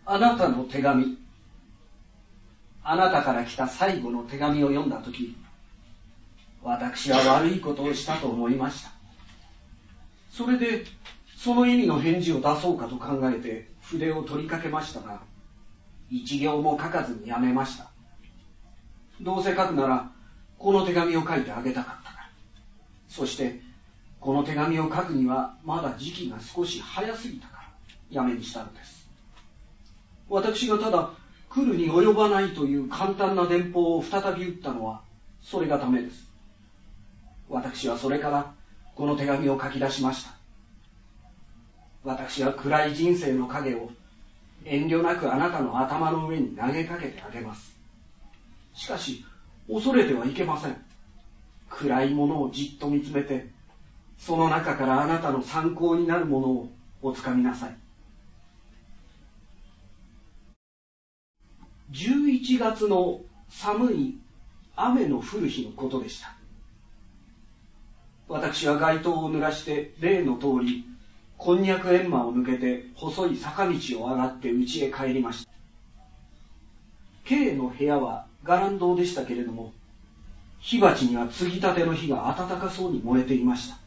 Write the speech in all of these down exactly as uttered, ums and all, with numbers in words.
あなたの手紙、あなたから来た最後の手紙を読んだとき、私は悪いことをしたと思いました。それでその意味の返事を出そうかと考えて筆を取りかけましたが、一行も書かずにやめました。どうせ書くならこの手紙を書いてあげたかったから。そしてこの手紙を書くにはまだ時期が少し早すぎたからやめにしたのです。私がただ来るに及ばないという簡単な電報を再び打ったのはそれがためです。私はそれからこの手紙を書き出しました。私は暗い人生の影を遠慮なくあなたの頭の上に投げかけてあげます。しかし恐れてはいけません。暗いものをじっと見つめて、その中からあなたの参考になるものをおつかみなさい。じゅういちがつの寒い雨の降る日のことでした。私は街灯を濡らして例の通りこんにゃく閻魔を抜けて細い坂道を上がって家へ帰りました。 K の部屋は伽藍堂でしたけれども、火鉢には継ぎたての火が温かそうに燃えていました。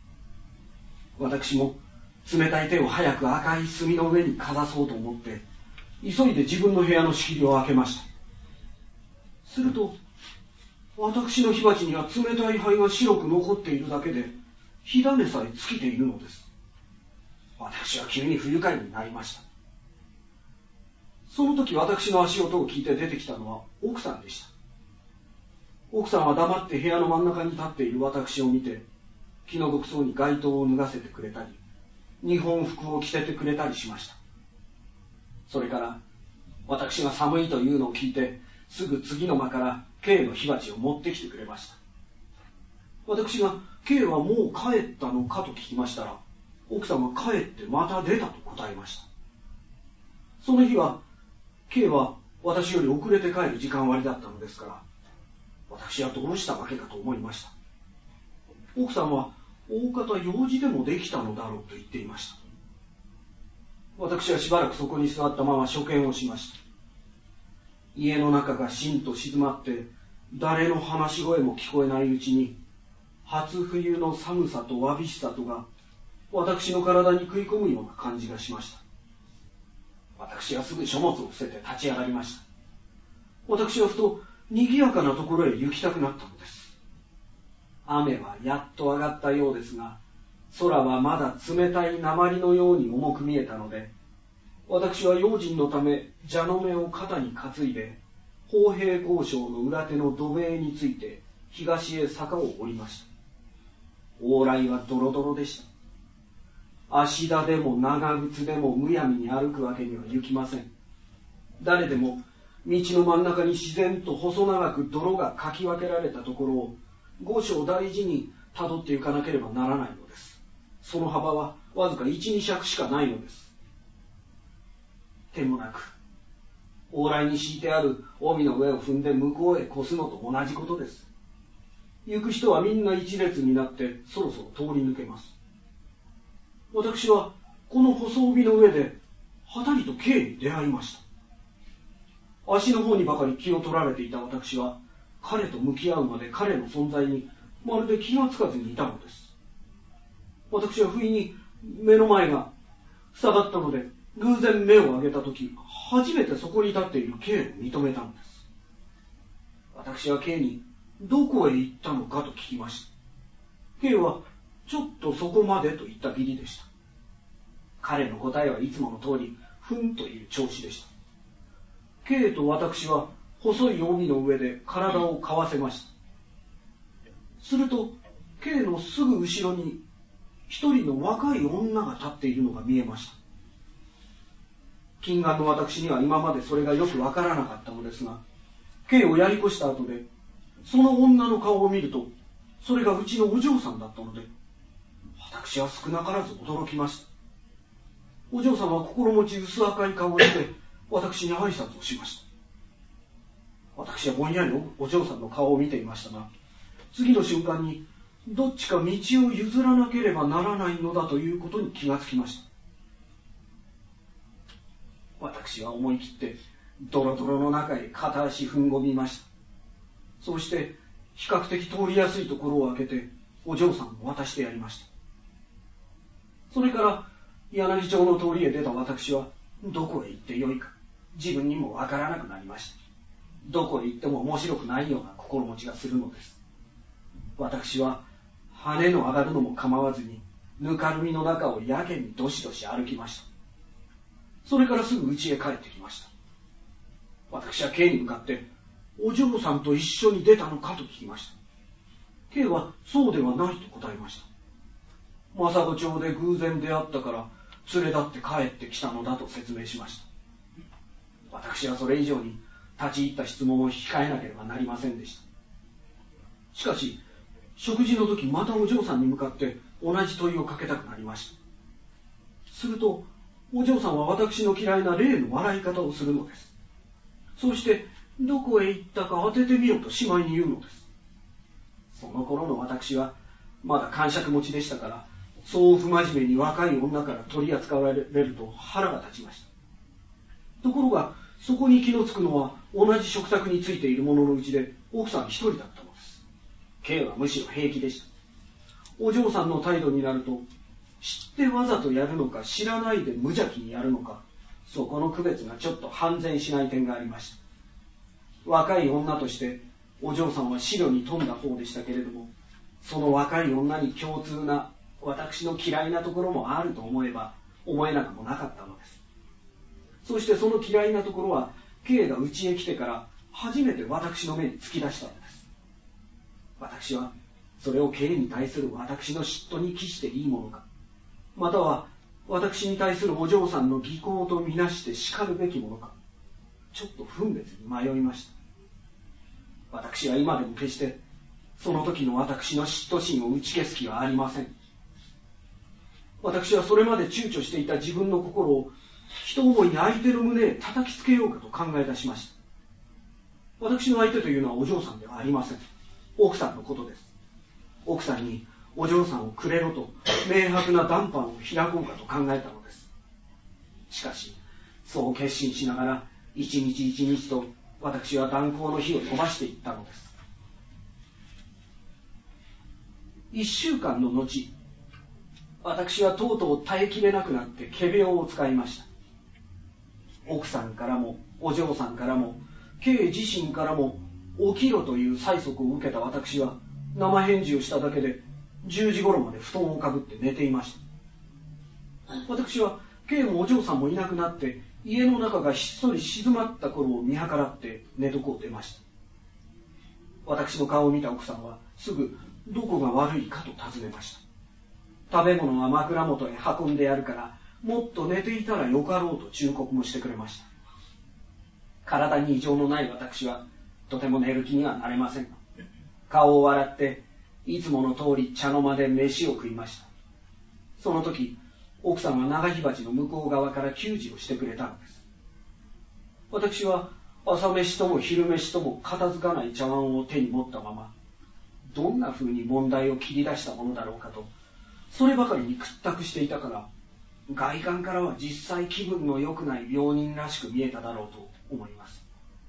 私も冷たい手を早く赤い炭の上にかざそうと思って急いで自分の部屋の仕切りを開けました。すると私の火鉢には冷たい灰が白く残っているだけで火種さえ尽きているのです。私は急に不愉快になりました。その時私の足音を聞いて出てきたのは奥さんでした。奥さんは黙って部屋の真ん中に立っている私を見て気の毒そうに街灯を脱がせてくれたり日本服を着せてくれたりしました。それから私が寒いというのを聞いてすぐ次の間から K の火鉢を持ってきてくれました。私が K はもう帰ったのかと聞きましたら、奥さんは帰ってまた出たと答えました。その日は K は私より遅れて帰る時間割だったのですから、私はどうしたわけかと思いました。奥さんは大方用事でもできたのだろうと言っていました。私はしばらくそこに座ったまま初見をしました。家の中がしんと静まって誰の話し声も聞こえないうちに、初冬の寒さとわびしさとが私の体に食い込むような感じがしました。私はすぐ書物を伏せて立ち上がりました。私はふと賑やかなところへ行きたくなったのです。雨はやっと上がったようですが、空はまだ冷たい鉛のように重く見えたので、私は用心のため蛇の目を肩に担いで砲兵交渉の裏手の土塀について東へ坂を降りました。往来はドロドロでした。足田でも長靴でもむやみに歩くわけには行きません。誰でも道の真ん中に自然と細長く泥がかき分けられたところを五所大事にたどっていかなければならないのです。その幅はわずか一二尺しかないのです。手もなく往来に敷いてある帯の上を踏んで向こうへ越すのと同じことです。行く人はみんな一列になってそろそろ通り抜けます。私はこの細帯の上ではたりと K に出会いました。足の方にばかり気を取られていた私は彼と向き合うまで彼の存在にまるで気がつかずにいたのです。私は不意に目の前が塞がったので偶然目を上げたとき、初めてそこに立っている K を認めたのです。私は K にどこへ行ったのかと聞きました。K はちょっとそこまでと言ったきりでした。彼の答えはいつもの通りふんという調子でした。K と私は細い帯の上で体を交わせました。すると K のすぐ後ろに一人の若い女が立っているのが見えました。近眼の私には今までそれがよくわからなかったのですが、 K をやり越した後でその女の顔を見ると、それがうちのお嬢さんだったので、私は少なからず驚きました。お嬢さんは心持ち薄赤い顔をして私に挨拶をしました。私はぼんやりお嬢さんの顔を見ていましたが、次の瞬間にどっちか道を譲らなければならないのだということに気がつきました。私私は思い切ってドロドロの中へ片足踏ん込みました。そうして比較的通りやすいところを開けてお嬢さんを渡してやりました。それから柳町の通りへ出た私はどこへ行ってよいか自分にもわからなくなりました。どこへ行っても面白くないような心持ちがするのです。私は羽の上がるのも構わずにぬかるみの中をやけにどしどし歩きました。それからすぐ家へ帰ってきました。私は K に向かってお嬢さんと一緒に出たのかと聞きました。 K はそうではないと答えました。政子町で偶然出会ったから連れ立って帰ってきたのだと説明しました。私はそれ以上に立ち入った質問を控えなければなりませんでした。しかし食事の時またお嬢さんに向かって同じ問いをかけたくなりました。するとお嬢さんは私の嫌いな例の笑い方をするのです。そうしてどこへ行ったか当ててみよとしまいに言うのです。その頃の私はまだ癇癪持ちでしたから、そう不真面目に若い女から取り扱われると腹が立ちました。ところがそこに気のつくのは同じ食卓についている者のうちで奥さん一人だったのです。 K はむしろ平気でした。お嬢さんの態度になると知ってわざとやるのか知らないで無邪気にやるのか、そこの区別がちょっと判然しない点がありました。若い女としてお嬢さんは白に富んだ方でしたけれども、その若い女に共通な私の嫌いなところもあると思えば思えなくもなかったのです。そしてその嫌いなところは K が家へ来てから初めて私の目に突き出したのです。私はそれを K に対する私の嫉妬に帰していいものか、または私に対するお嬢さんの技巧とみなして叱るべきものか、ちょっと分別に迷いました。私は今でも決してその時の私の嫉妬心を打ち消す気はありません。私はそれまで躊躇していた自分の心を一思いに相手の胸へ叩きつけようかと考え出しました。私の相手というのはお嬢さんではありません。奥さんのことです。奥さんにお嬢さんをくれろと明白な談判を開こうかと考えたのです。しかしそう決心しながら一日一日と私は断交の日を飛ばしていったのです。一週間の後、私はとうとう耐えきれなくなって仮病を使いました。奥さんからもお嬢さんからも K 自身からも起きろという催促を受けた私は生返事をしただけでじゅうじ頃まで布団をかぶって寝ていました。私は K もお嬢さんもいなくなって家の中がひっそり静まった頃を見計らって寝床を出ました。私の顔を見た奥さんはすぐどこが悪いかと尋ねました。食べ物は枕元へ運んでやるからもっと寝ていたらよかろうと忠告もしてくれました。体に異常のない私はとても寝る気にはなれません。顔を洗っていつもの通り茶の間で飯を食いました。その時奥さんは長火鉢の向こう側から給仕をしてくれたのです。私は朝飯とも昼飯とも片付かない茶碗を手に持ったまま、どんな風に問題を切り出したものだろうかとそればかりに屈託していたから、外観からは実際気分の良くない病人らしく見えただろうと思います。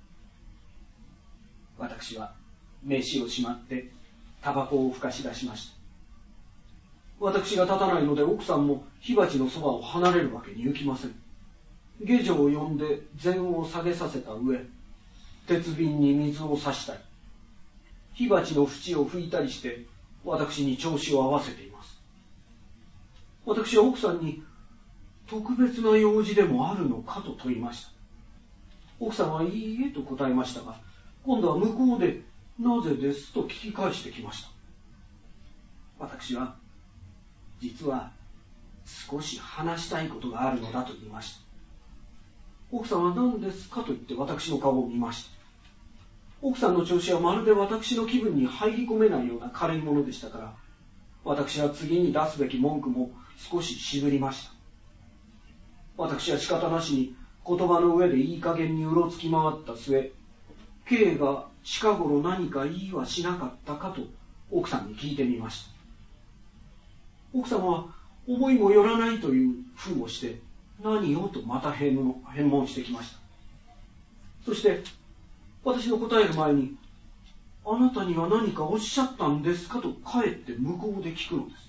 私は飯をしまってタバコをふかし出しました。私が立たないので奥さんも火鉢のそばを離れるわけにいきません。下女を呼んで膳を下げさせた上、鉄瓶に水を差したり、火鉢の縁を拭いたりして私に調子を合わせています。私は奥さんに特別な用事でもあるのかと問いました。奥さんはいいえと答えましたが、今度は向こうでなぜですと聞き返してきました。私は実は少し話したいことがあるのだと言いました。奥さんは何ですかと言って私の顔を見ました。奥さんの調子はまるで私の気分に入り込めないような軽いものでしたから、私は次に出すべき文句も少し渋りました。私は仕方なしに言葉の上でいい加減にうろつき回った末、K が近頃何か言いはしなかったかと奥さんに聞いてみました。奥さんは思いもよらないという風をして何をとまた返問、返問してきました。そして私の答える前に、あなたには何かおっしゃったんですかとかえって向こうで聞くのです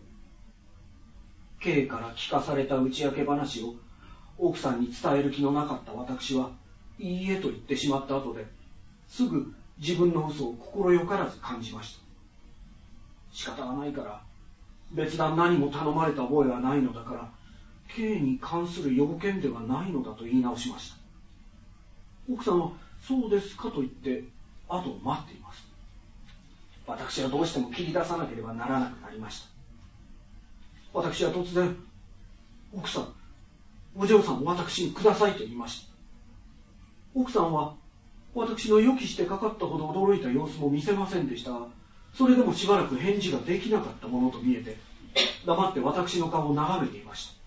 。K から聞かされた打ち明け話を奥さんに伝える気のなかった私は、いいえと言ってしまった後で、すぐ自分の嘘を心よからず感じました。仕方がないから、別段何も頼まれた覚えはないのだから、K に関する要件ではないのだと言い直しました。奥さんは、そうですかと言って、後を待っています。私はどうしても切り出さなければならなくなりました。私は突然、奥さん、お嬢さんを私にくださいと言いました。奥さんは、私の予期してかかったほど驚いた様子も見せませんでしたが、それでもしばらく返事ができなかったものと見えて、黙って私の顔を眺めていました。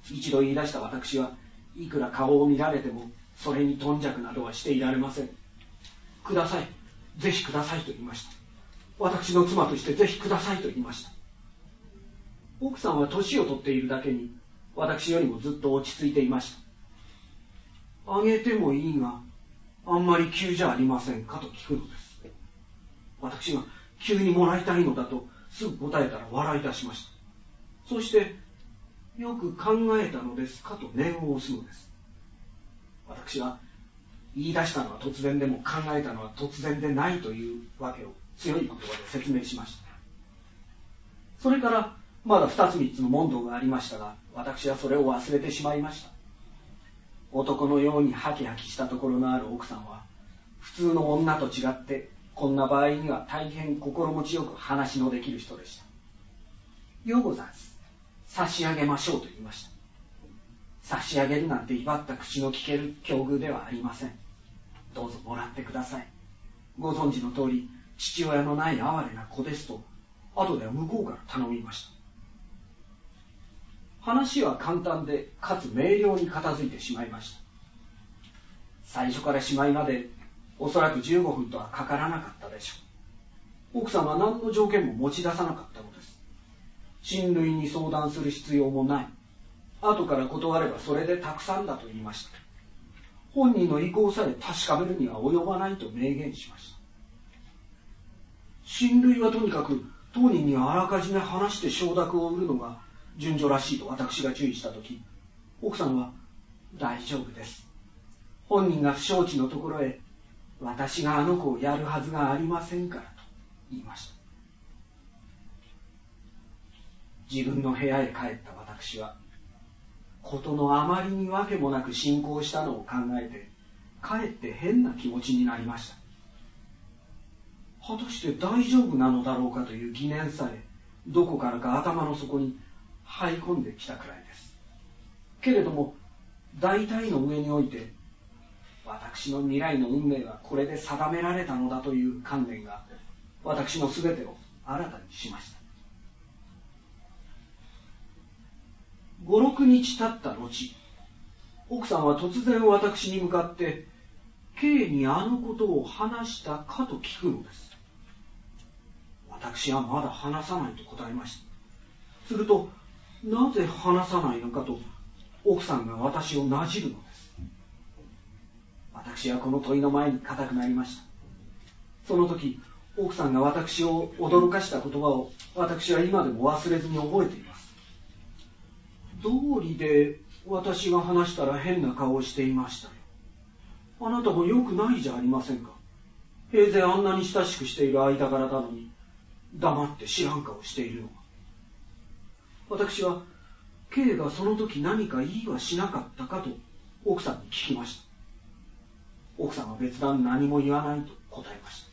一度言い出した私は、いくら顔を見られても、それに頓着などはしていられません。ください、ぜひくださいと言いました。私の妻としてぜひくださいと言いました。奥さんは年を取っているだけに、私よりもずっと落ち着いていました。あげてもいいが、あんまり急じゃありませんかと聞くのです。私が急にもらいたいのだとすぐ答えたら笑い出しました。そして、よく考えたのですかと念を押すのです。私は、言い出したのは突然でも考えたのは突然でないというわけを強い言葉で説明しました。それからまだ二つ三つの問答がありましたが、私はそれを忘れてしまいました。男のようにハキハキしたところのある奥さんは、普通の女と違ってこんな場合には大変心持ちよく話のできる人でした。ようござんす。差し上げましょうと言いました。差し上げるなんて威張った口の聞ける境遇ではありません。どうぞもらってください。ご存知の通り、父親のない哀れな子ですと、後では向こうから頼みました。話は簡単で、かつ明瞭に片付いてしまいました。最初からしまいまで、おそらくじゅうごふんとはかからなかったでしょう。奥さんは何の条件も持ち出さなかったのです。親類に相談する必要もない。後から断ればそれでたくさんだと言いました。本人の意向さえ確かめるには及ばないと明言しました。親類はとにかく当人にはあらかじめ話して承諾を売るのが順序らしいと私が注意したとき、奥さんは大丈夫です。本人が不承知のところへ私があの子をやるはずがありませんからと言いました。自分の部屋へ帰った私は、ことのあまりにわけもなく進行したのを考えて、かえって変な気持ちになりました。果たして大丈夫なのだろうかという疑念さえ、どこからか頭の底に入り込んできたくらいです。けれども、大体の上において、私の未来の運命はこれで定められたのだという観念が、私のすべてを新たにしました。五六日経った後、奥さんは突然私に向かって、K にあのことを話したかと聞くのです。私はまだ話さないと答えました。すると、なぜ話さないのかと、奥さんが私をなじるのです。私はこの問いの前に固くなりました。その時、奥さんが私を驚かした言葉を、私は今でも忘れずに覚えています。道理で私が話したら変な顔をしていましたよ。あなたも良くないじゃありませんか。平然あんなに親しくしている間柄なのに、黙って知らん顔しているのは。私は、K がその時何か言いはしなかったかと奥さんに聞きました。奥さんは別段何も言わないと答えました。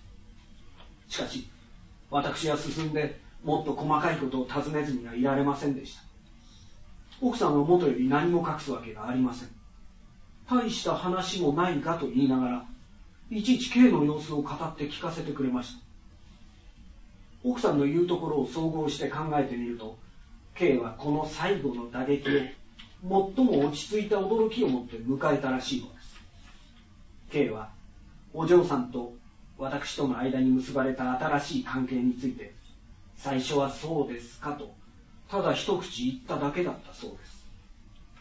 しかし、私は進んでもっと細かいことを尋ねずにはいられませんでした。奥さんは元より何も隠すわけがありません。大した話もないかと言いながら、いちいち K の様子を語って聞かせてくれました。奥さんの言うところを総合して考えてみると、K はこの最後の打撃を最も落ち着いた驚きを持って迎えたらしいのです。K はお嬢さんと私との間に結ばれた新しい関係について、最初はそうですかとただ一口言っただけだったそうです。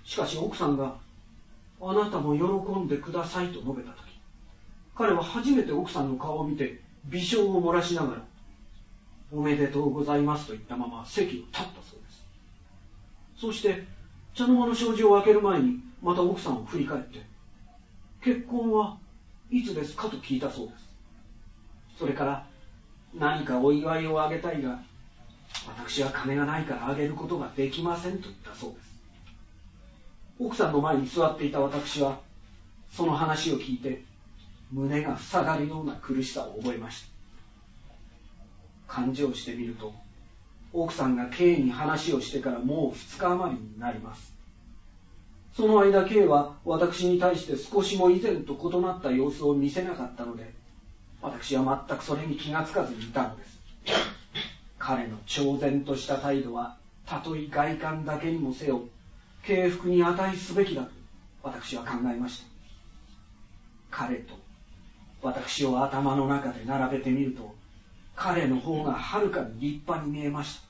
しかし奥さんが、あなたも喜んでくださいと述べたとき、彼は初めて奥さんの顔を見て微笑を漏らしながら、おめでとうございますと言ったまま席を立ったそうです。そして茶の間の障子を開ける前にまた奥さんを振り返って、結婚はいつですかと聞いたそうです。それから、何かお祝いをあげたいが、私は金がないからあげることができませんと言ったそうです。奥さんの前に座っていた私は、その話を聞いて、胸が塞がるような苦しさを覚えました。勘定してみると、奥さんが K に話をしてからもう二日余りになります。その間 K は私に対して少しも以前と異なった様子を見せなかったので、私は全くそれに気がつかずにいたのです。彼の超然とした態度は、たとえ外観だけにもせよ、敬服に値すべきだと私は考えました。彼と私を頭の中で並べてみると、彼の方がはるかに立派に見えました。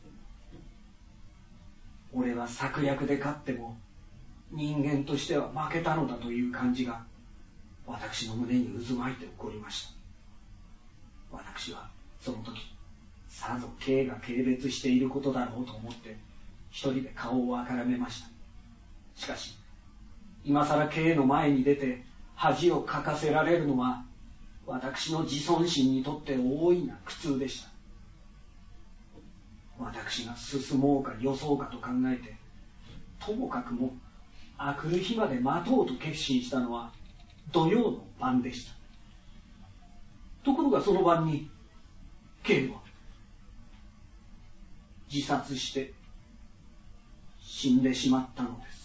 俺は策略で勝っても人間としては負けたのだという感じが私の胸に渦巻いて起こりました。私はその時、さぞ K が軽蔑していることだろうと思って一人で顔をあからめました。しかし今さら K の前に出て恥をかかせられるのは私の自尊心にとって大いな苦痛でした。私が進もうかよそうかと考えて、ともかくも明くる日まで待とうと決心したのは土曜の晩でした。ところがその晩に K は自殺して死んでしまったのです。